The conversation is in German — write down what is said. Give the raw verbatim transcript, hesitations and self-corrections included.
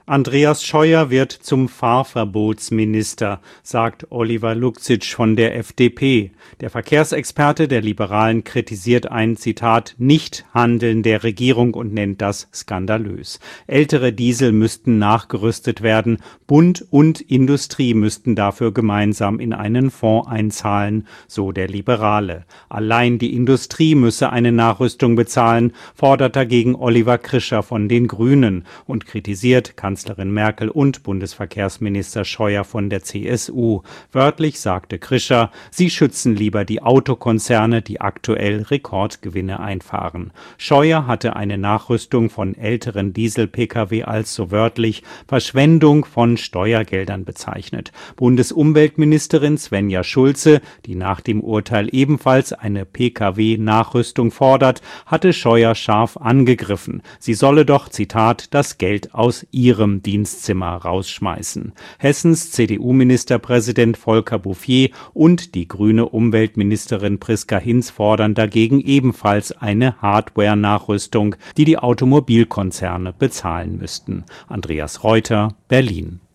Andreas Scheuer wird zum Fahrverbotsminister, sagt Oliver Luksic von der F D P. Der Verkehrsexperte der Liberalen kritisiert ein, Zitat, Nichthandeln der Regierung und nennt das skandalös. Ältere Diesel müssten nachgerüstet werden, Bund und Industrie müssten dafür gemeinsam in einen Fonds einzahlen, so der Liberale. Allein die Industrie müsse eine Nachrüstung bezahlen, fordert dagegen Oliver Krischer von den Grünen und kritisiert Kanzlerin Merkel und Bundesverkehrsminister Scheuer von der C S U. Wörtlich sagte Krischer, sie schützen lieber die Autokonzerne, die aktuell Rekordgewinne einfahren. Scheuer hatte eine Nachrüstung von älteren Diesel-Pkw als, so wörtlich, Verschwendung von Steuergeldern bezeichnet. Bundesumweltministerin Svenja Schulze, die nach dem Urteil ebenfalls eine Pkw-Nachrüstung fordert, hatte Scheuer scharf angegriffen. Sie solle doch, Zitat, das Geld aus ihrem Dienstzimmer rausschmeißen. Hessens C D U-Ministerpräsident Volker Bouffier und die grüne Umweltministerin Priska Hinz fordern dagegen ebenfalls eine Hardware-Nachrüstung, die die Automobilkonzerne bezahlen müssten. Andreas Reuter, Berlin.